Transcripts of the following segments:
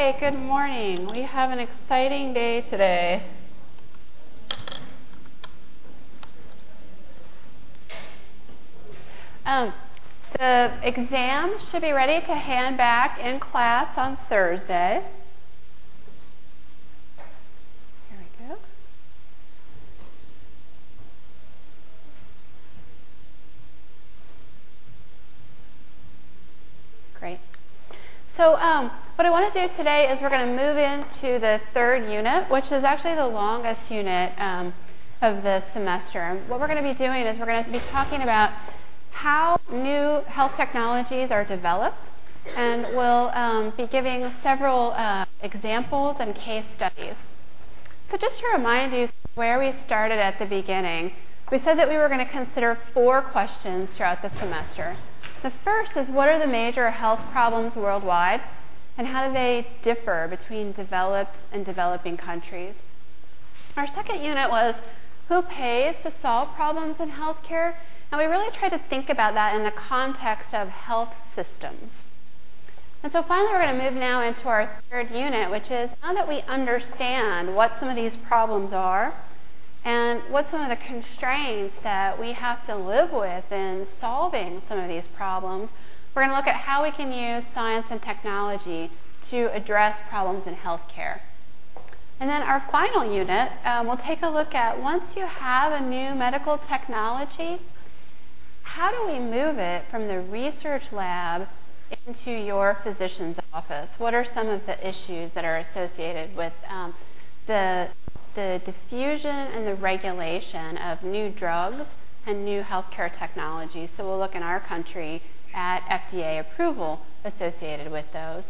right, good morning. We have an exciting day today. The exams should be ready to hand back in class on Thursday. Here we go. Great. So what I want to do today is we're going to move into the third unit, which is actually the longest unit of the semester. And what we're going to be doing is we're going to be talking about how new health technologies are developed, and we'll be giving several examples and case studies. So just to remind you where we started at the beginning, we said that we were going to consider 4 questions throughout the semester. The first is, what are the major health problems worldwide, and how do they differ between developed and developing countries? Our second unit was, who pays to solve problems in healthcare? And we really tried to think about that in the context of health systems. And so finally we're going to move now into our third unit, which is, now that we understand what some of these problems are and what some of the constraints that we have to live with in solving some of these problems, we're going to look at how we can use science and technology to address problems in healthcare. And then our final unit, we'll take a look at, once you have a new medical technology, how do we move it from the research lab into your physician's office? What are some of the issues that are associated with the diffusion and the regulation of new drugs and new healthcare technologies? So we'll look in our country at FDA approval associated with those.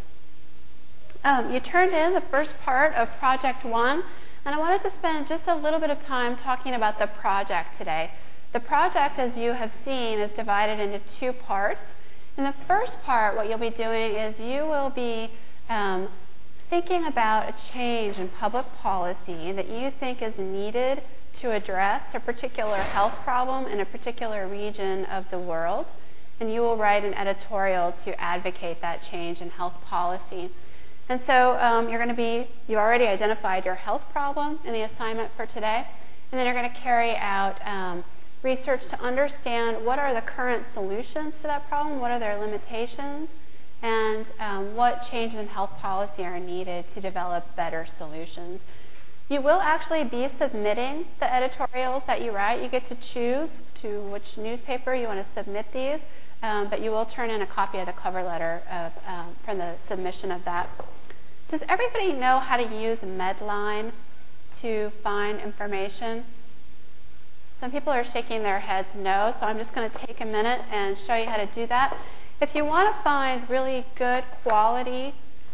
You turned in the first part of Project 1, and I wanted to spend just a little bit of time talking about the project today. The project, as you have seen, is divided into 2 parts. In the first part, what you'll be doing is you will be thinking about a change in public policy that you think is needed to address a particular health problem in a particular region of the world, and you will write an editorial to advocate that change in health policy. And so you already identified your health problem in the assignment for today, and then you're going to carry out research to understand what are the current solutions to that problem, what are their limitations, and what changes in health policy are needed to develop better solutions. You will actually be submitting the editorials that you write. You get to choose to which newspaper you want to submit these, but you will turn in a copy of the cover letter from the submission of that. Does everybody know how to use Medline to find information? Some people are shaking their heads no, so I'm just going to take a minute and show you how to do that. If you want to find really good quality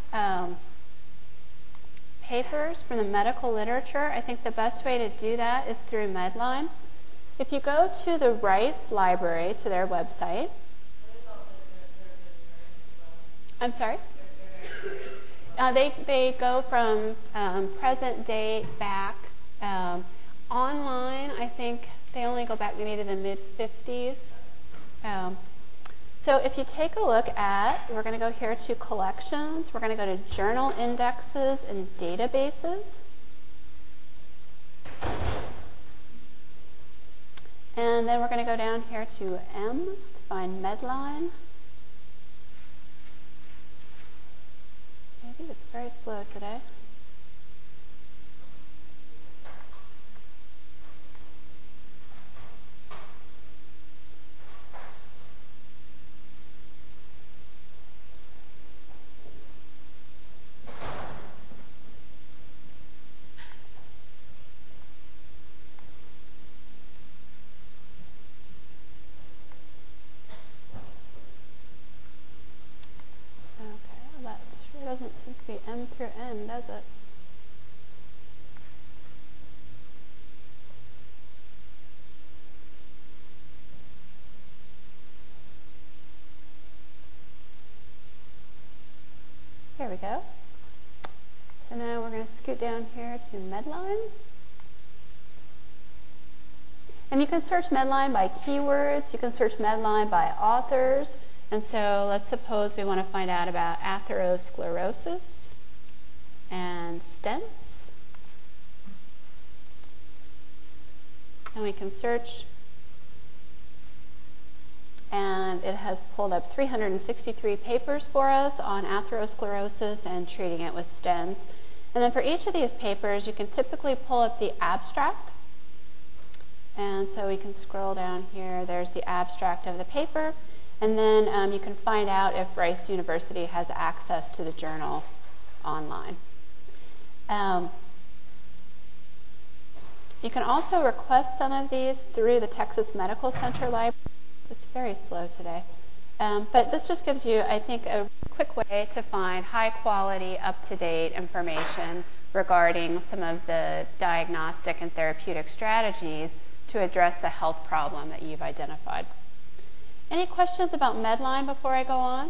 papers from the medical literature, I think the best way to do that is through Medline. If you go to the Rice Library, to their website. I'm sorry? They go from present date back. Online, I think they only go back maybe to the mid-50s. So if you take a look at, we're going to go here to collections. We're going to go to journal indexes and databases. And then we're going to go down here to M to find Medline. Maybe it's very slow today. Doesn't seem to be M through N, does it? Here we go. So now we're going to scoot down here to Medline. And you can search Medline by keywords. You can search Medline by authors. And so let's suppose we want to find out about atherosclerosis. and stents. And we can search, and it has pulled up 363 papers for us on atherosclerosis and treating it with stents. And then for each of these papers, you can typically pull up the abstract. And so we can scroll down here. There's the abstract of the paper. And then you can find out if Rice University has access to the journal online. You can also request some of these through the Texas Medical Center Library. It's very slow today. But this just gives you, I think, a quick way to find high-quality, up-to-date information regarding some of the diagnostic and therapeutic strategies to address the health problem that you've identified. Any questions about Medline before I go on?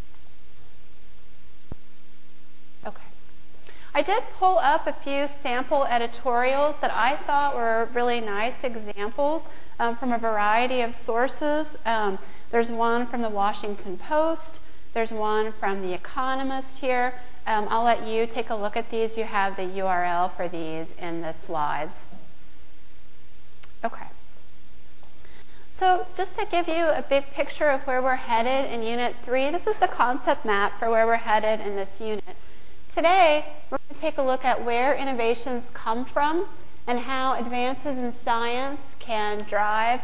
Okay. I did pull up a few sample editorials that I thought were really nice examples from a variety of sources. There's one from the Washington Post. There's one from The Economist here. I'll let you take a look at these. You have the URL for these in the slides. Okay. So just to give you a big picture of where we're headed in Unit 3, this is the concept map for where we're headed in this unit. Today, we're going to take a look at where innovations come from and how advances in science can drive.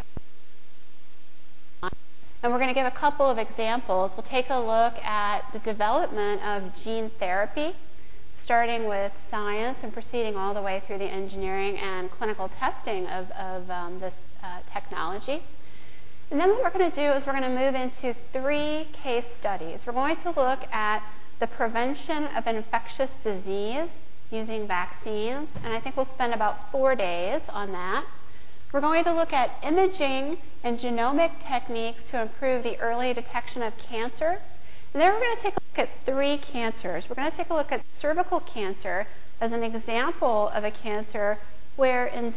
And we're going to give a couple of examples. We'll take a look at the development of gene therapy, starting with science and proceeding all the way through the engineering and clinical testing of this technology. And then what we're going to do is we're going to move into 3 case studies. We're going to look at the prevention of infectious disease using vaccines, and I think we'll spend about 4 days on that. We're going to look at imaging and genomic techniques to improve the early detection of cancer. And then we're going to take a look at 3 cancers. We're going to take a look at cervical cancer as an example of a cancer where in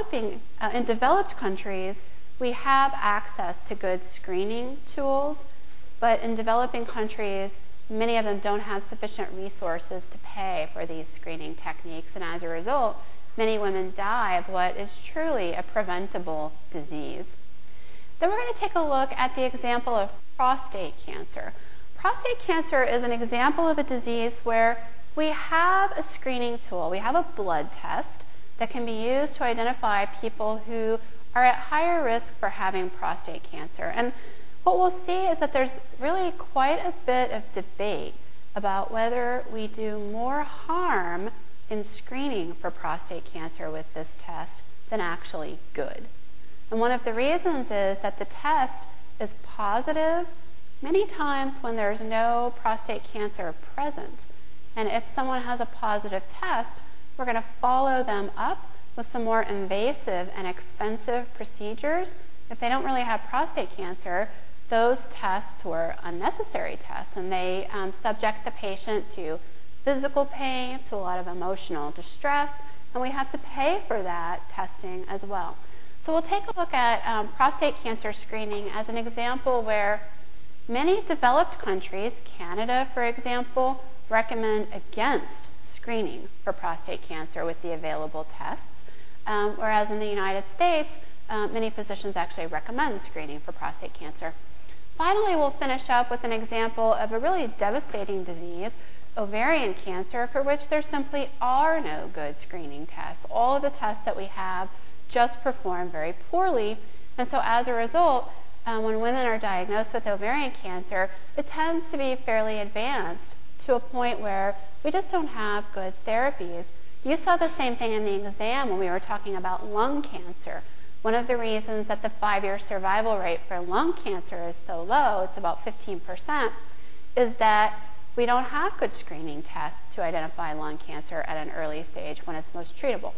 developed countries we have access to good screening tools, but in developing countries many of them don't have sufficient resources to pay for these screening techniques, and as a result, many women die of what is truly a preventable disease. Then we're going to take a look at the example of prostate cancer. Prostate cancer is an example of a disease where we have a screening tool. We have a blood test that can be used to identify people who are at higher risk for having prostate cancer. And what we'll see is that there's really quite a bit of debate about whether we do more harm in screening for prostate cancer with this test than actually good. And one of the reasons is that the test is positive many times when there's no prostate cancer present. And if someone has a positive test, we're going to follow them up with some more invasive and expensive procedures. If they don't really have prostate cancer, those tests were unnecessary tests, and they subject the patient to physical pain, to a lot of emotional distress, and we have to pay for that testing as well. So we'll take a look at prostate cancer screening as an example where many developed countries, Canada for example, recommend against screening for prostate cancer with the available tests, whereas in the United States, many physicians actually recommend screening for prostate cancer. Finally, we'll finish up with an example of a really devastating disease, ovarian cancer, for which there simply are no good screening tests. All of the tests that we have just perform very poorly, and so as a result, when women are diagnosed with ovarian cancer, it tends to be fairly advanced to a point where we just don't have good therapies. You saw the same thing in the exam when we were talking about lung cancer. One of the reasons that the 5-year survival rate for lung cancer is so low, it's about 15%, is that we don't have good screening tests to identify lung cancer at an early stage when it's most treatable.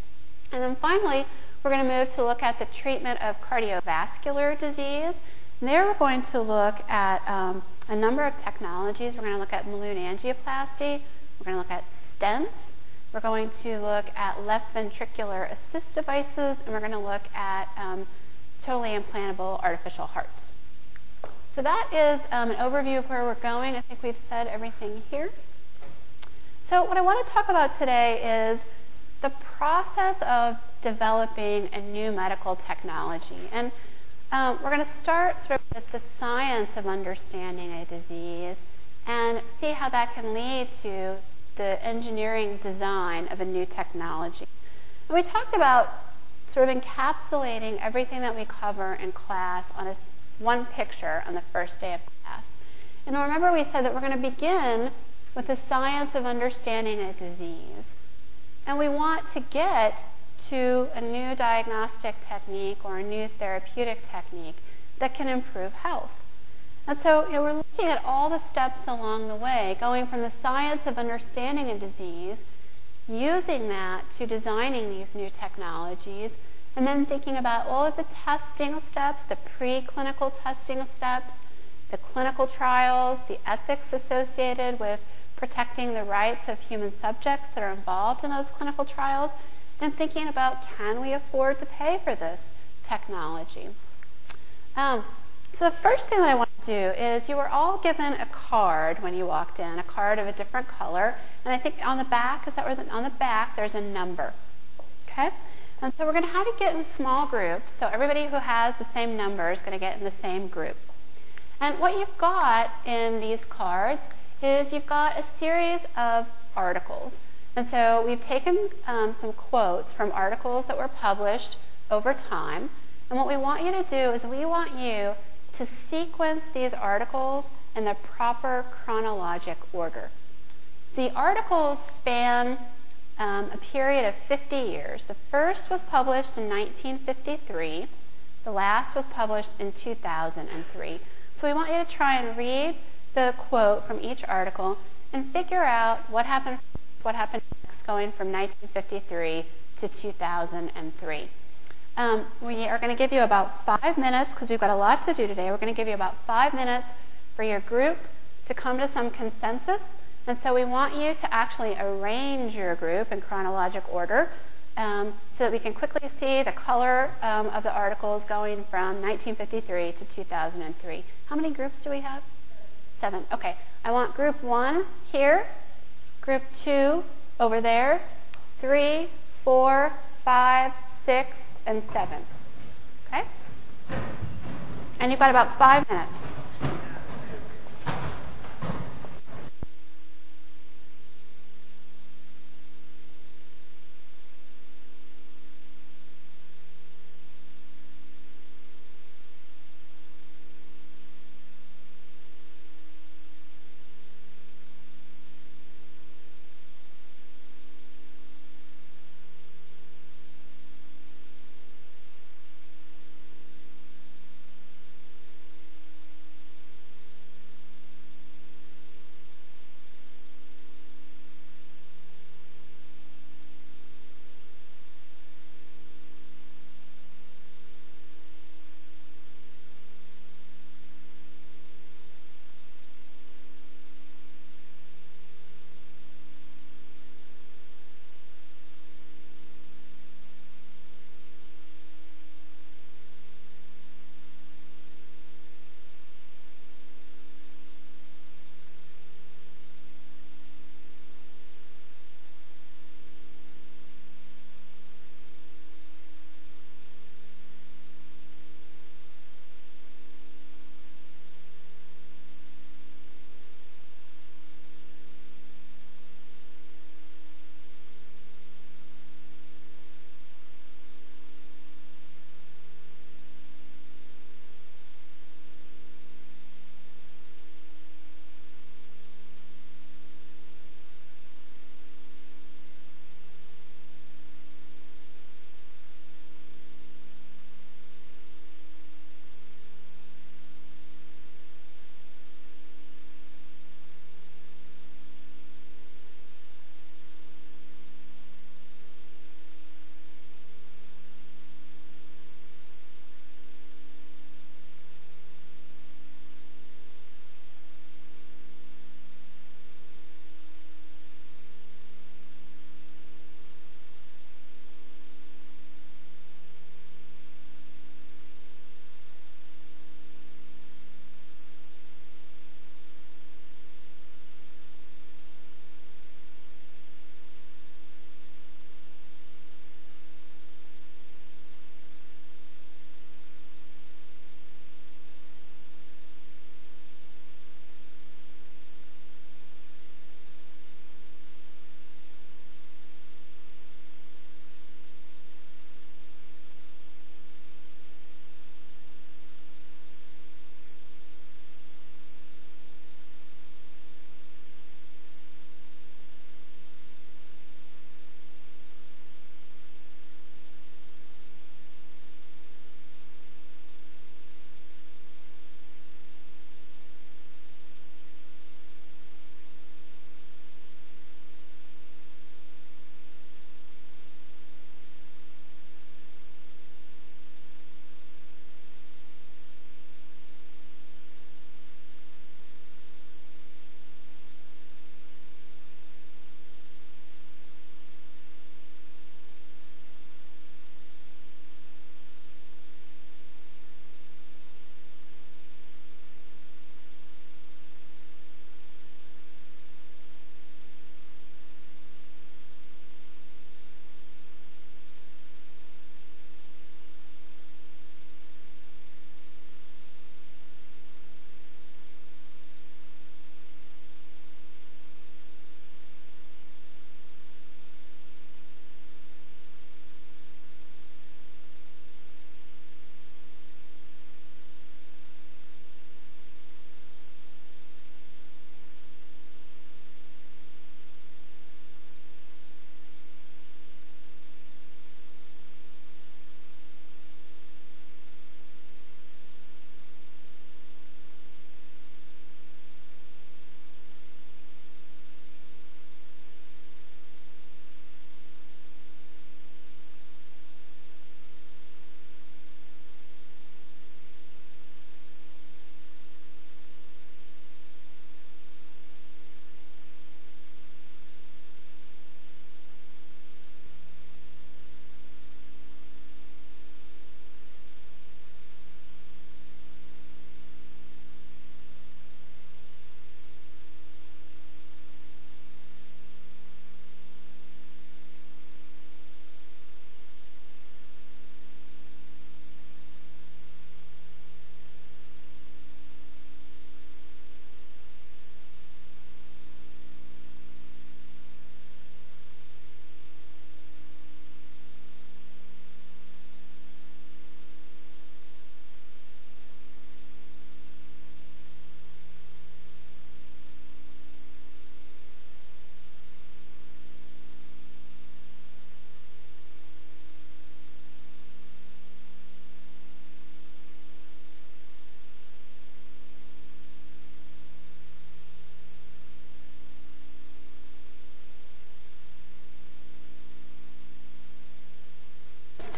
And then finally, we're going to move to look at the treatment of cardiovascular disease. And there we're going to look at a number of technologies. We're going to look at balloon angioplasty. We're going to look at stents. We're going to look at left ventricular assist devices, and we're going to look at totally implantable artificial hearts. So that is an overview of where we're going. I think we've said everything here. So what I want to talk about today is the process of developing a new medical technology. And we're going to start sort of with the science of understanding a disease and see how that can lead to the engineering design of a new technology. And we talked about sort of encapsulating everything that we cover in class on one picture on the first day of class. And remember we said that we're going to begin with the science of understanding a disease. And we want to get to a new diagnostic technique or a new therapeutic technique that can improve health. And so we're looking at all the steps along the way, going from the science of understanding a disease, using that to designing these new technologies, and then thinking about all of the testing steps, the preclinical testing steps, the clinical trials, the ethics associated with protecting the rights of human subjects that are involved in those clinical trials, and thinking about, can we afford to pay for this technology? So the first thing that I want to do is you were all given a card when you walked in, a card of a different color, and I think on the back, on the back there's a number, okay? And so we're going to have you get in small groups, so everybody who has the same number is going to get in the same group. And what you've got in these cards is you've got a series of articles. And so we've taken some quotes from articles that were published over time. And what we want you to do is we want you to sequence these articles in the proper chronologic order. The articles span a period of 50 years. The first was published in 1953. The last was published in 2003. So we want you to try and read the quote from each article and figure out what happened next, going from 1953 to 2003. We are going to give you about 5 minutes, because we've got a lot to do today. We're going to give you about 5 minutes for your group to come to some consensus. And so we want you to actually arrange your group in chronologic order so that we can quickly see the color of the articles going from 1953 to 2003. How many groups do we have? 7. Okay. I want group 1 here, group 2 over there, 3, 4, 5, 6, and 7. Okay? And you've got about 5 minutes.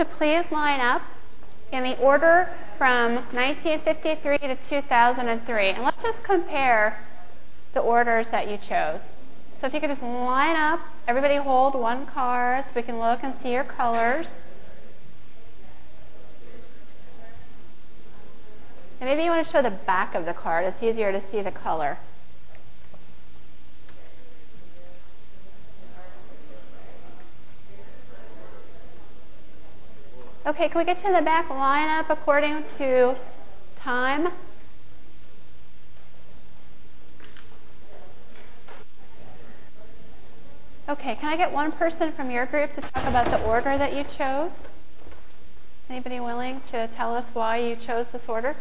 to please line up in the order from 1953 to 2003. And let's just compare the orders that you chose. So if you could just line up, everybody hold one card so we can look and see your colors. And maybe you want to show the back of the card. It's easier to see the color. Okay, can we get to the back? Line up according to time. Okay, can I get one person from your group to talk about the order that you chose? Anybody willing to tell us why you chose this order?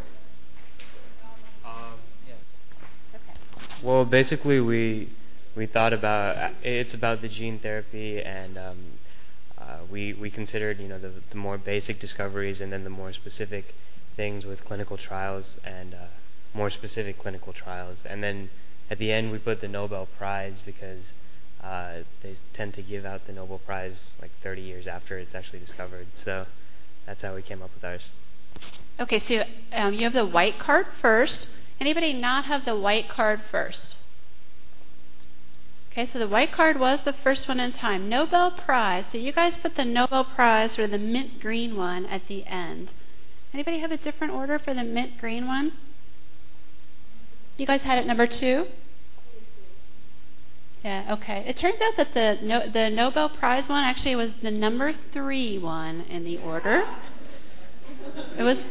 Yeah. Okay. Well, basically, we thought about it's about the gene therapy, and we considered the more basic discoveries and then the more specific things with clinical trials and more specific clinical trials, and then at the end we put the Nobel Prize because they tend to give out the Nobel Prize like 30 years after it's actually discovered. So that's how we came up with ours. Okay, so you have the white card first. Anybody not have the white card first? Okay, so the white card was the first one in time. Nobel Prize. So you guys put the Nobel Prize, or the mint green one, at the end. Anybody have a different order for the mint green one? You guys had it number 2? Yeah, okay. It turns out that the Nobel Prize one actually was the number 3 one in the order. It was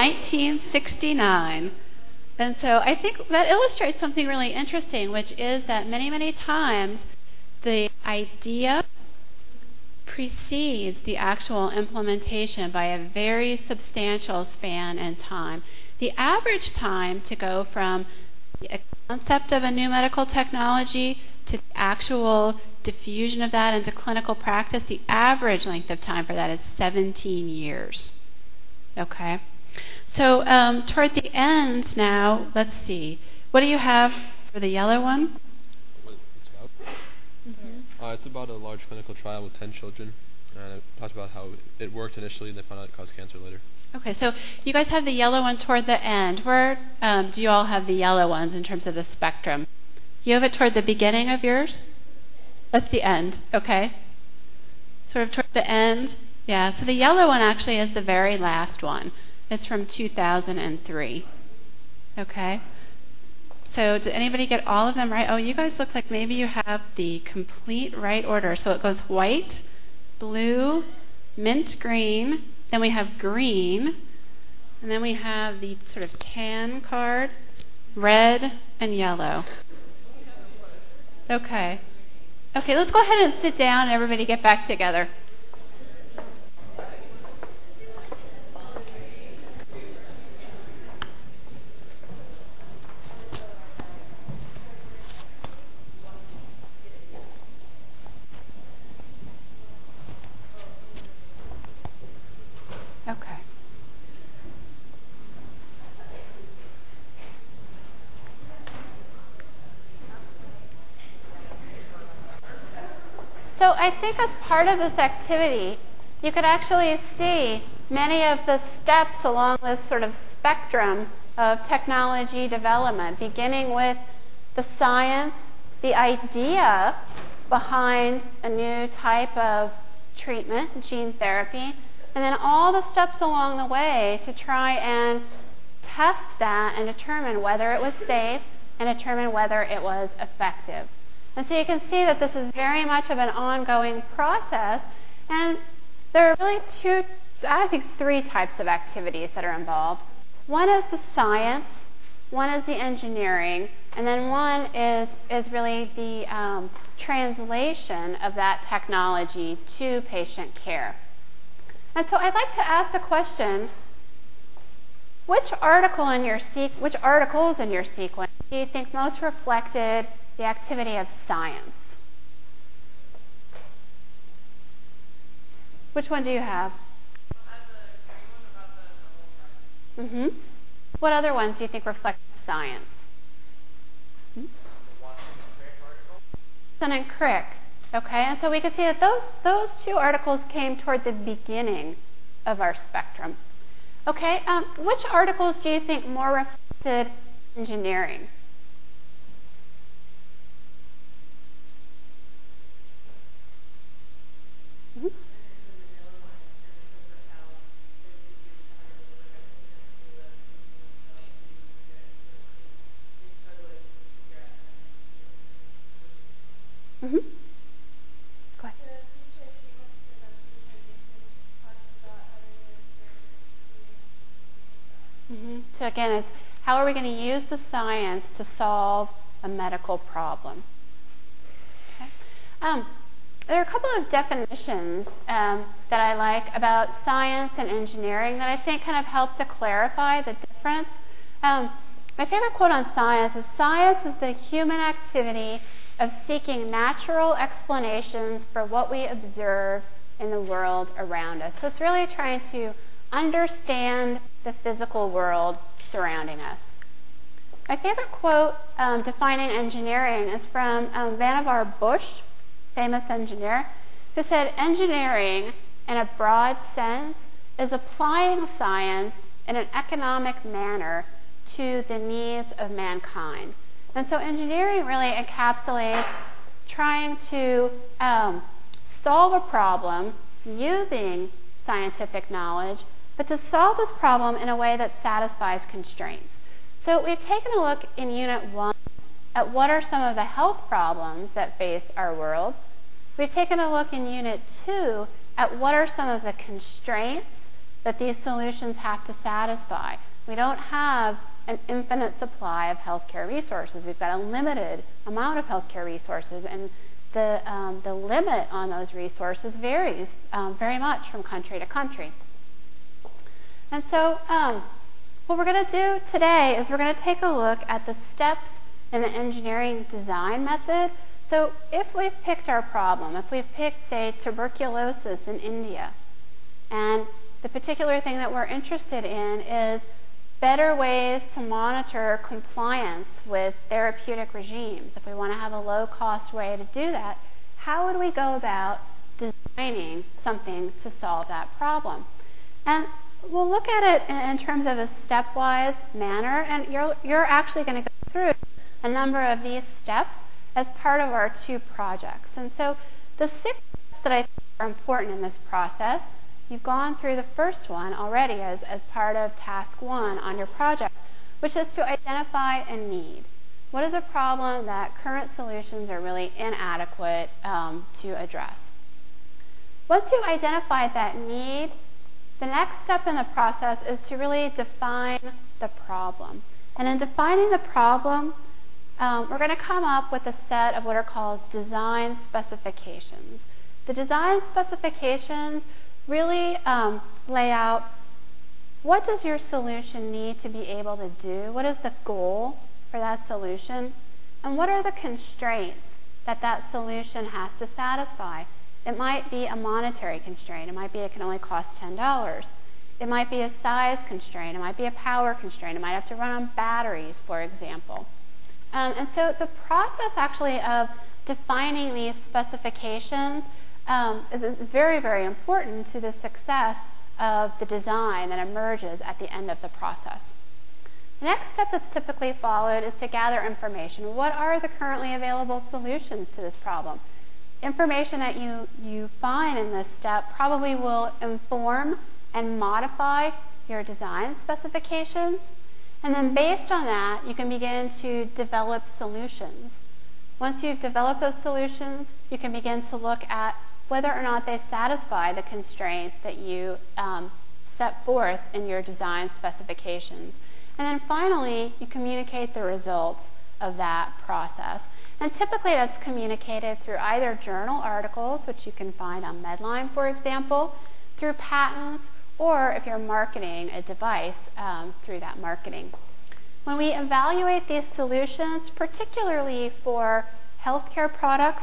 1969. And so I think that illustrates something really interesting, which is that many, many times the idea precedes the actual implementation by a very substantial span in time. The average time to go from the concept of a new medical technology to the actual diffusion of that into clinical practice, the average length of time for that is 17 years. Okay? So toward the end now, let's see. What do you have for the yellow one? What it's about? Mm-hmm. It's about a large clinical trial with 10 children. And it talked about how it worked initially and they found out it caused cancer later. Okay, so you guys have the yellow one toward the end. Where do you all have the yellow ones in terms of the spectrum? You have it toward the beginning of yours? That's the end, okay? Sort of toward the end? Yeah, so the yellow one actually is the very last one. It's from 2003. Okay? So did anybody get all of them right? Oh, you guys look like maybe you have the complete right order. So it goes white, blue, mint green, then we have green, and then we have the sort of tan card, red, and yellow. Okay. Okay, let's go ahead and sit down and everybody get back together. Okay. So I think as part of this activity, you could actually see many of the steps along this sort of spectrum of technology development, beginning with the science, the idea behind a new type of treatment, gene therapy, and then all the steps along the way to try and test that and determine whether it was safe and determine whether it was effective. And so you can see that this is very much of an ongoing process, and there are really three types of activities that are involved. One is the science, one is the engineering, and then one is really the translation of that technology to patient care. And so I'd like to ask the question, which articles in your sequence do you think most reflected the activity of science? Which one do you have? Mm-hmm. What other ones do you think reflect science? The Watson and Crick article. Watson and Crick. Okay, and so we can see that those two articles came toward the beginning of our spectrum. Okay, which articles do you think more reflected engineering? Mm-hmm. Mm-hmm. Go ahead. Mm-hmm. So again, it's how are we going to use the science to solve a medical problem? Okay. There are a couple of definitions that I like about science and engineering that I think kind of help to clarify the difference. My favorite quote on science is the human activity of seeking natural explanations for what we observe in the world around us. So it's really trying to understand the physical world surrounding us. My favorite quote defining engineering is from Vannevar Bush, famous engineer, who said, "Engineering, in a broad sense, is applying science in an economic manner to the needs of mankind." And so engineering really encapsulates trying to solve a problem using scientific knowledge, but to solve this problem in a way that satisfies constraints. So we've taken a look in Unit 1 at what are some of the health problems that face our world. We've taken a look in Unit 2 at what are some of the constraints that these solutions have to satisfy. We don't have an infinite supply of healthcare resources. We've got a limited amount of healthcare resources, and the limit on those resources varies very much from country to country. And so what we're going to do today is we're going to take a look at the steps in the engineering design method. So if we've picked our problem, if we've picked, say, tuberculosis in India, and the particular thing that we're interested in is better ways to monitor compliance with therapeutic regimes. If we want to have a low-cost way to do that, how would we go about designing something to solve that problem? And we'll look at it in terms of a stepwise manner, and you're actually going to go through a number of these steps as part of our 2 projects. And so the 6 steps that I think are important in this process, you've gone through the first one already as part of task 1 on your project, which is to identify a need. What is a problem that current solutions are really inadequate to address? Once you've identified that need, the next step in the process is to really define the problem. And in defining the problem, we're going to come up with a set of what are called design specifications. The design specifications really lay out what does your solution need to be able to do, what is the goal for that solution, and what are the constraints that that solution has to satisfy. It might be a monetary constraint. It might be it can only cost $10. It might be a size constraint. It might be a power constraint. It might have to run on batteries, for example. And so the process actually of defining these specifications is very, very important to the success of the design that emerges at the end of the process. The next step that's typically followed is to gather information. What are the currently available solutions to this problem? Information that you find in this step probably will inform and modify your design specifications. And then based on that, you can begin to develop solutions. Once you've developed those solutions, you can begin to look at whether or not they satisfy the constraints that you set forth in your design specifications. And then finally, you communicate the results of that process. And typically that's communicated through either journal articles, which you can find on Medline, for example, through patents, or if you're marketing a device, through that marketing. When we evaluate these solutions, particularly for healthcare products,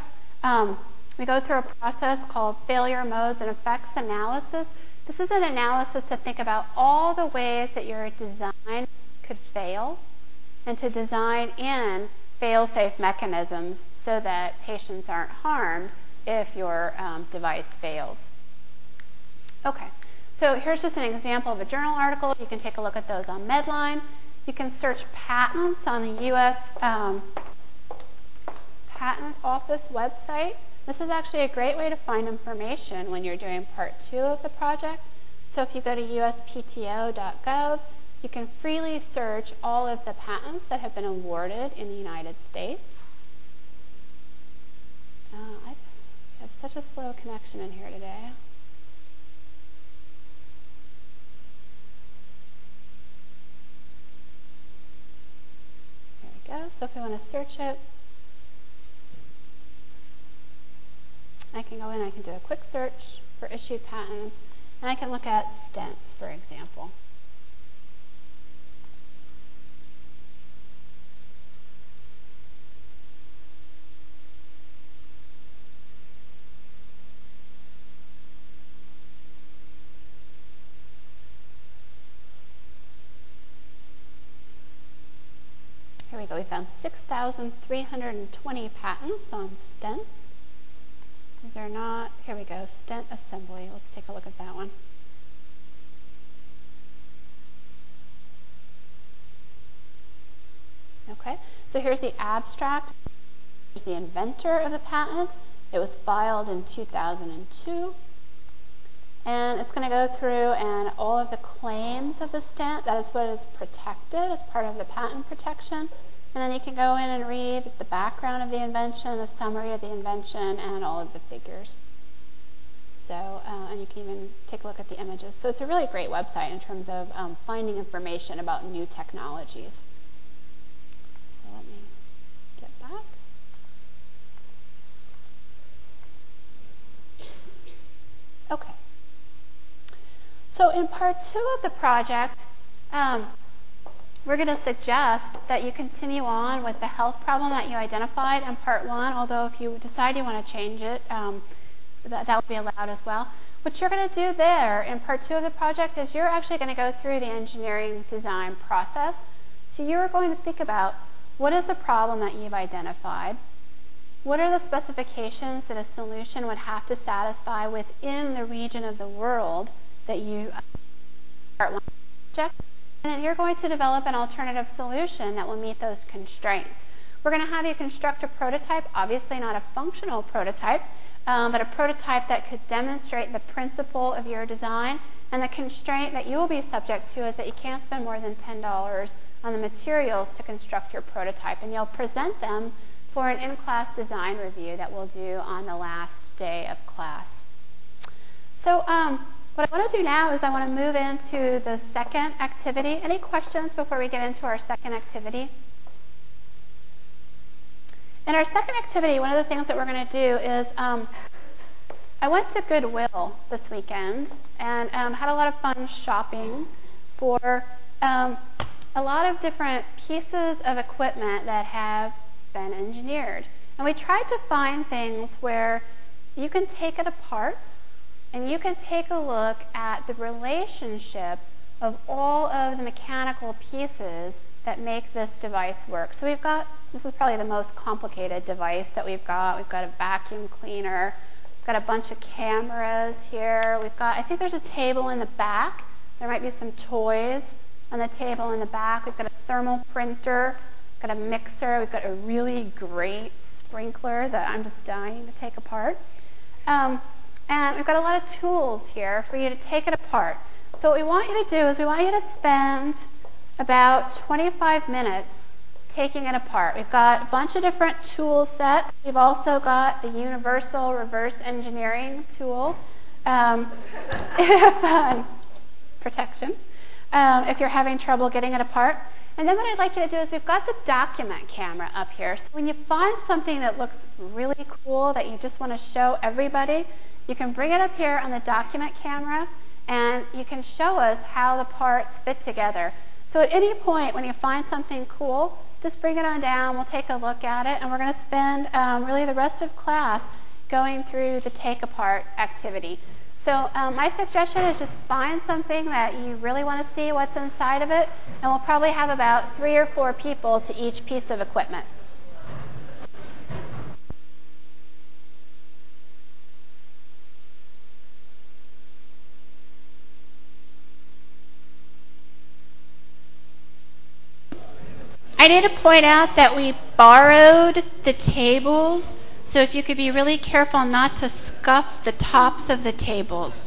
we go through a process called failure modes and effects analysis. This is an analysis to think about all the ways that your design could fail and to design in fail-safe mechanisms so that patients aren't harmed if your device fails. Okay, So here's just an example of a journal article. You can take a look at those on Medline. You can search patents on the U.S. Patent Office website. This is actually a great way to find information when you're doing part 2 of the project. So if you go to uspto.gov, you can freely search all of the patents that have been awarded in the United States. I have such a slow connection in here today. There we go. So if we want to search it, I can go in and I can do a quick search for issued patents, and I can look at stents, for example. Here we go. We found 6,320 patents on stents. These are not, here we go, stent assembly. Let's take a look at that one. Okay, so here's the abstract. Here's the inventor of the patent. It was filed in 2002. And it's going to go through and all of the claims of the stent, that is what is protected as part of the patent protection. And then you can go in and read the background of the invention, the summary of the invention, and all of the figures. So, and you can even take a look at the images. So it's a really great website in terms of finding information about new technologies. So let me get back. Okay. So in part 2 of the project, we're going to suggest that you continue on with the health problem that you identified in part 1, although if you decide you want to change it, that will be allowed as well. What you're going to do there in part 2 of the project is you're actually going to go through the engineering design process. So you're going to think about what is the problem that you've identified, what are the specifications that a solution would have to satisfy within the region of the world that you part 1 project, and then you're going to develop an alternative solution that will meet those constraints. We're going to have you construct a prototype, obviously not a functional prototype, but a prototype that could demonstrate the principle of your design, and the constraint that you will be subject to is that you can't spend more than $10 on the materials to construct your prototype, and you'll present them for an in-class design review that we'll do on the last day of class. So what I want to do now is I want to move into the second activity. Any questions before we get into our second activity? In our second activity, one of the things that we're going to do is I went to Goodwill this weekend and had a lot of fun shopping for a lot of different pieces of equipment that have been engineered. And we tried to find things where you can take it apart and you can take a look at the relationship of all of the mechanical pieces that make this device work. So we've got, this is probably the most complicated device that we've got. We've got a vacuum cleaner. We've got a bunch of cameras here. We've got, I think there's a table in the back. There might be some toys on the table in the back. We've got a thermal printer. We've got a mixer. We've got a really great sprinkler that I'm just dying to take apart. And we've got a lot of tools here for you to take it apart. So what we want you to do is we want you to spend about 25 minutes taking it apart. We've got a bunch of different tool sets. We've also got the universal reverse engineering tool. Protection. If you're having trouble getting it apart. And then what I'd like you to do is we've got the document camera up here. So when you find something that looks really cool that you just want to show everybody, you can bring it up here on the document camera and you can show us how the parts fit together. So at any point when you find something cool, just bring it on down, we'll take a look at it, and we're going to spend really the rest of class going through the take-apart activity. So my suggestion is just find something that you really want to see what's inside of it, and we'll probably have about 3 or 4 people to each piece of equipment. I need to point out that we borrowed the tables, so if you could be really careful not to scuff the tops of the tables.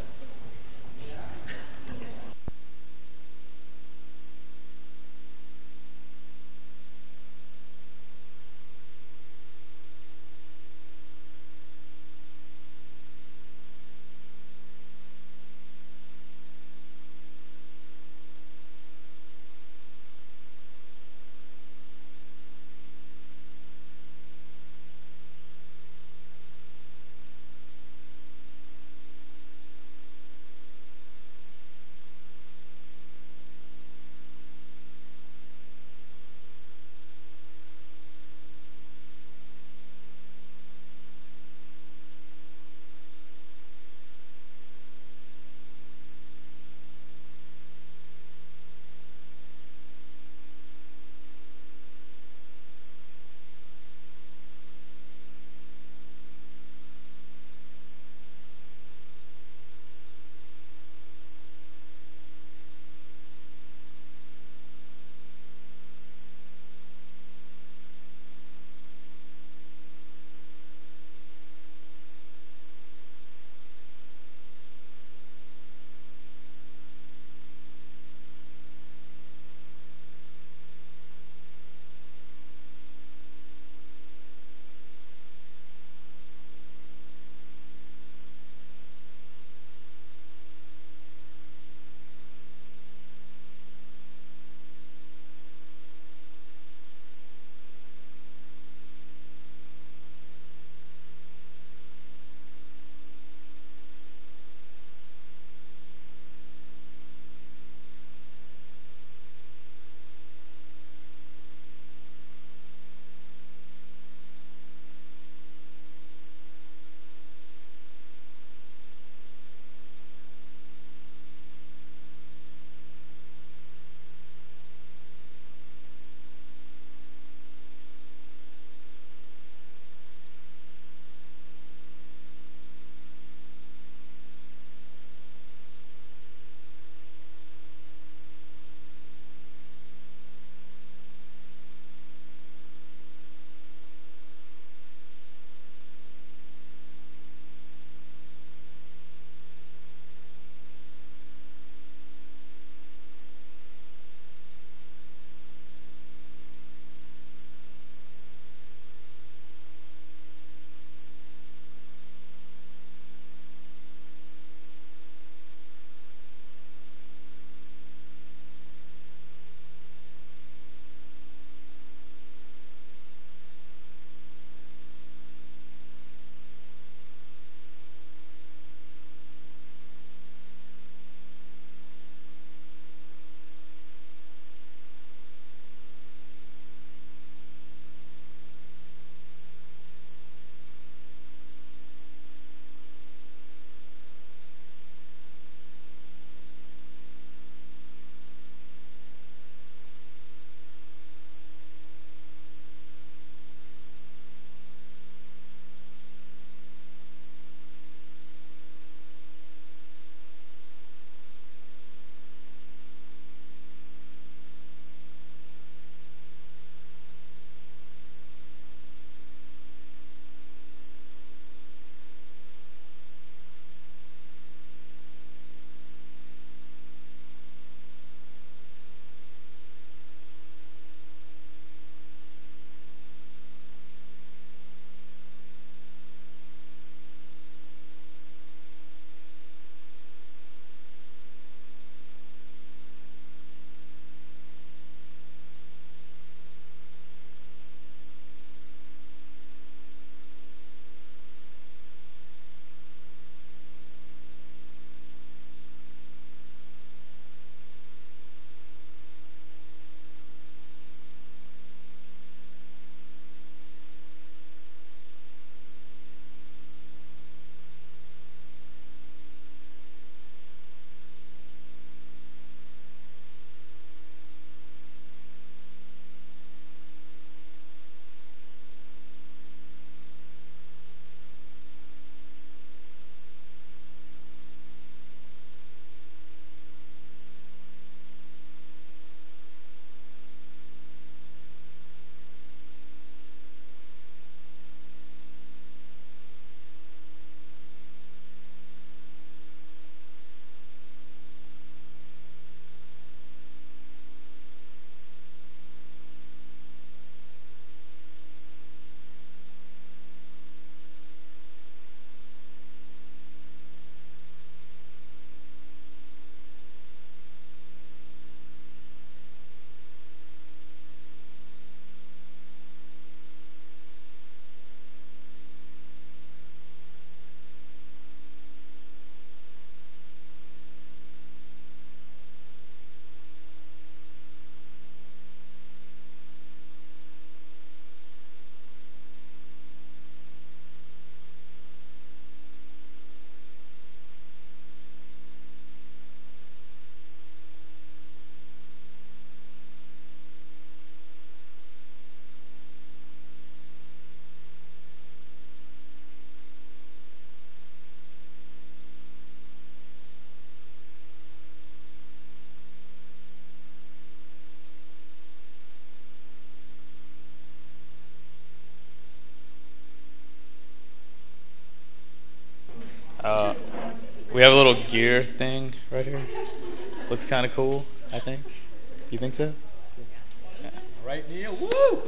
we have a little gear thing right here. Looks kind of cool, I think. You think so? Yeah. Right, Neil? Woo!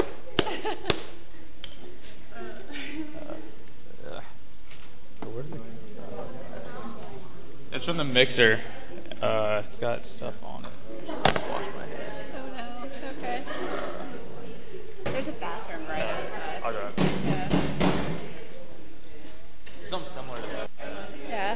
Where's it? It's from the mixer. It's got stuff on it. Wash my hands. Oh no, it's okay. There's a bathroom right outside. I'll go. Yeah. Something similar to that. Yeah.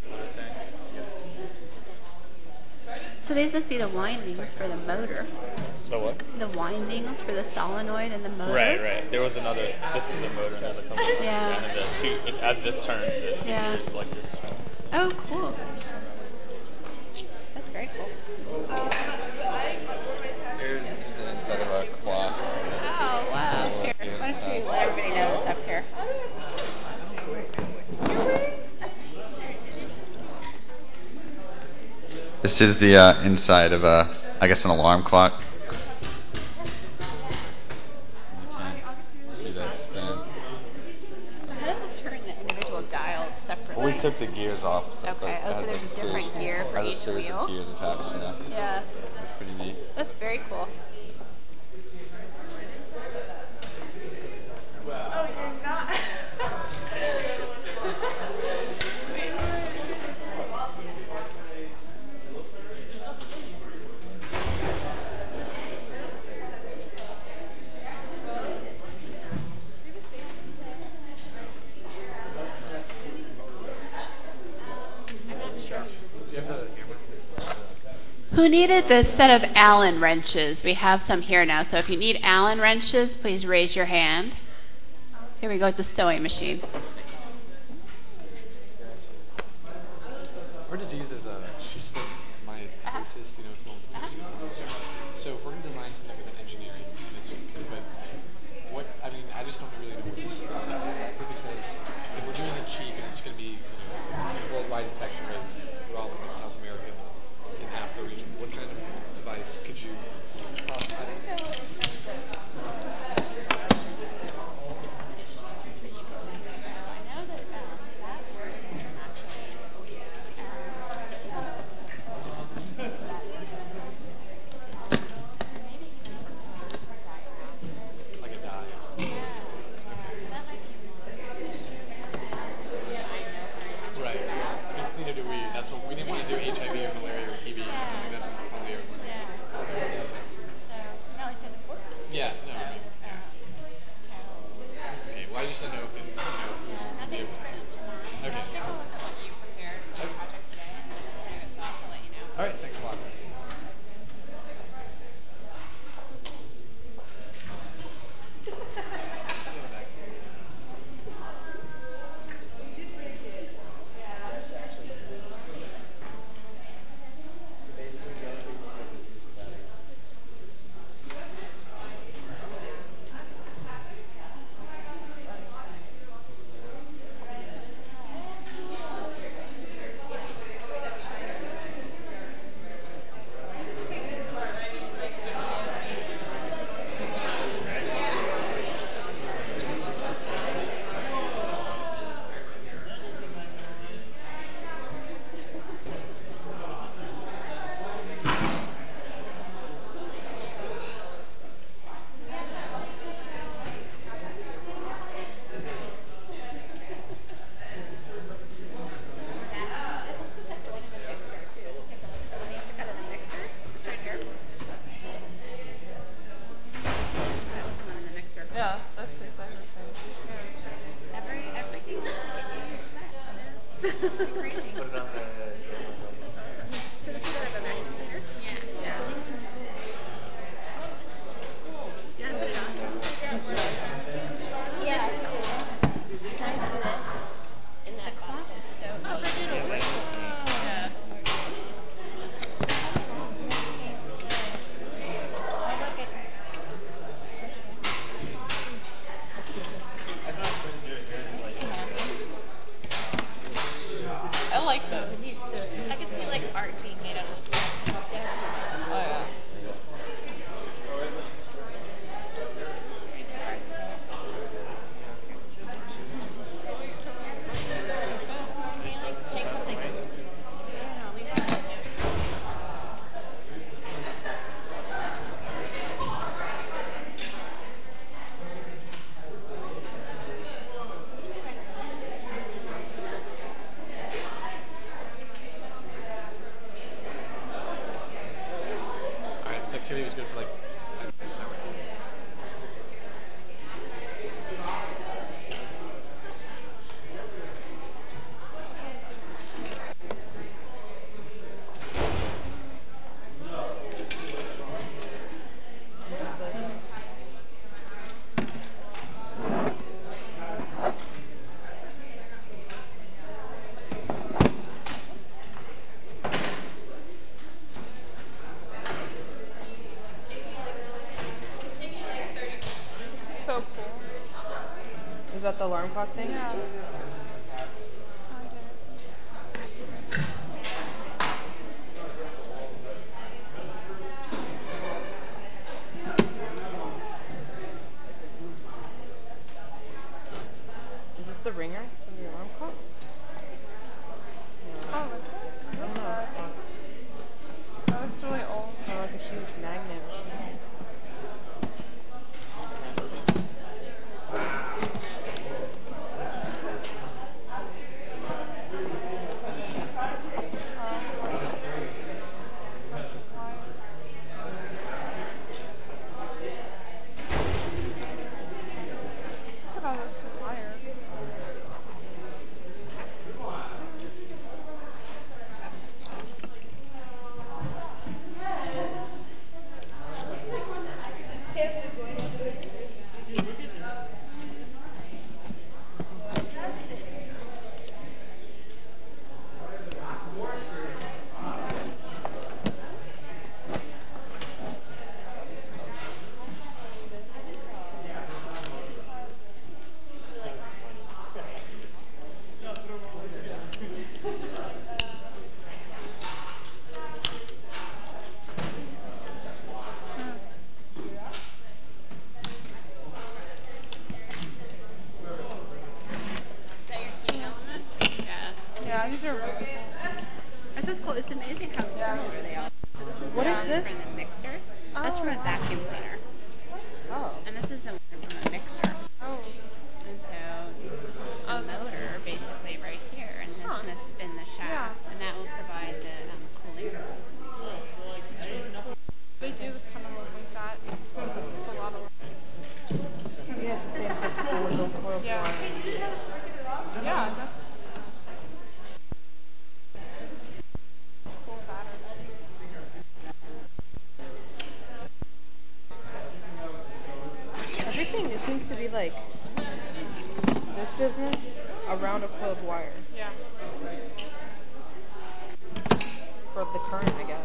So these must be the windings for the motor. So what? The windings for the solenoid and the motor. Right. There was another. This is the motor, and there's something. Yeah. And as this turns, the Yeah. gears like this. Oh, cool. That's very cool. Here's instead of a clock. Oh, wow. Here, why don't you let everybody know what's up here? This is the inside of I guess an alarm clock. See that spin? How does it turn the individual dials separately? Well, we took the gears off. So Okay, it so has there's a different gear for has each a series wheel? of gears attached, yeah. Yeah, That's pretty neat. that's very cool. Oh, you're not. Who needed the set of Allen wrenches? We have some here now. So if you need Allen wrenches, please raise your hand. Here we go with the sewing machine. Our disease is she's like myoptosis, you know, small. So if we're gonna design something with engineering, and it's but what I mean, I just don't really know what to start because if we're doing it cheap and it's gonna be worldwide infection rates, we're all in South America in half the region. What kind of device could you? connectivity was good for like. So cool. Is that the alarm clock thing? Yeah. Is this the ringer from the alarm clock? Oh, I don't know. that looks really old. Kind of like a huge magnet. Look at all this wire. Yeah, these are really cool. This is cool. It's amazing how similar they are. What is this? From the mixer. That's from a vacuum cleaner. Oh. And this is the one from a mixer. Oh. And so this is the motor basically right here, and this is going to spin the shaft, and that will provide the cooling. They do kind of look like that. It's a lot of. Yeah, it's the same principle with the coil Yeah. wire. Yeah, that's cool battery. Everything, it seems to be like this business around a coiled wire. Yeah. For the current, I guess.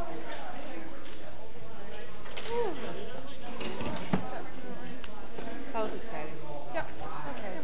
That was exciting. Yeah. Okay.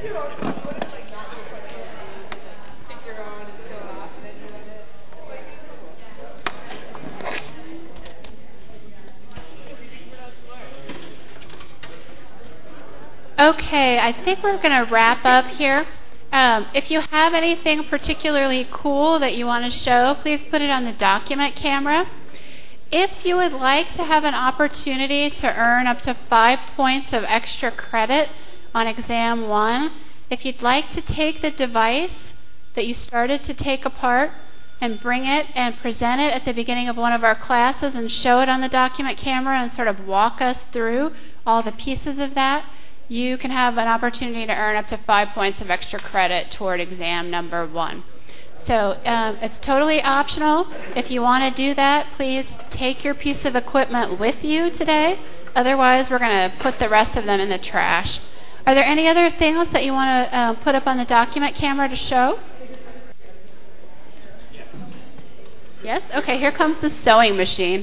Okay, I think we're going to wrap up here. If you have anything particularly cool that you want to show, please put it on the document camera. If you would like to have an opportunity to earn up to 5 points of extra credit on exam 1, if you'd like to take the device that you started to take apart and bring it and present it at the beginning of one of our classes and show it on the document camera and sort of walk us through all the pieces of that, you can have an opportunity to earn up to 5 points of extra credit toward exam number 1. So it's totally optional. If you want to do that, please take your piece of equipment with you today. Otherwise, we're going to put the rest of them in the trash. Are there any other things that you want to put up on the document camera to show? Yes? Okay, here comes the sewing machine.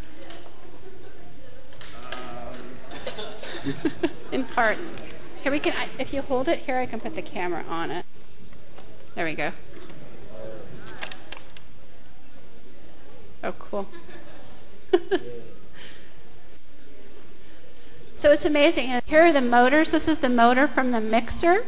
In parts. Here we can. If you hold it here, I can put the camera on it. There we go. Oh, cool. So it's amazing. Here are the motors. This is the motor from the mixer.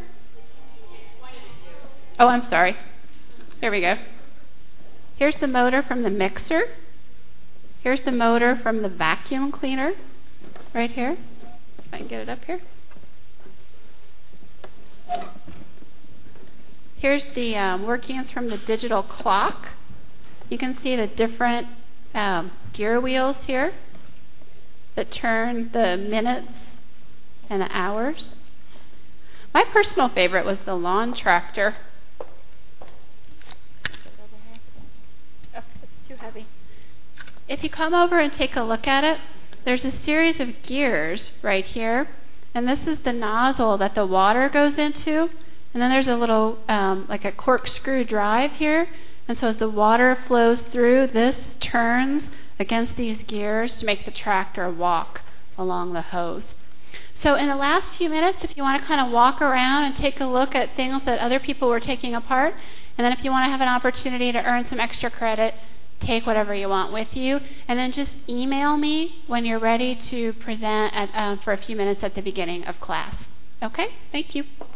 Oh, I'm sorry. Here we go. Here's the motor from the mixer. Here's the motor from the vacuum cleaner. Right here. If I can get it up here. Here's the workings from the digital clock. You can see the different gear wheels here that turn the minutes and the hours. My personal favorite was the lawn tractor. Oh, it's too heavy. If you come over and take a look at it, there's a series of gears right here, and this is the nozzle that the water goes into, and then there's a little like a corkscrew drive here, and so as the water flows through, this turns against these gears to make the tractor walk along the hose. So in the last few minutes, if you want to kind of walk around and take a look at things that other people were taking apart, and then if you want to have an opportunity to earn some extra credit, take whatever you want with you, and then just email me when you're ready to present for a few minutes at the beginning of class. Okay? Thank you.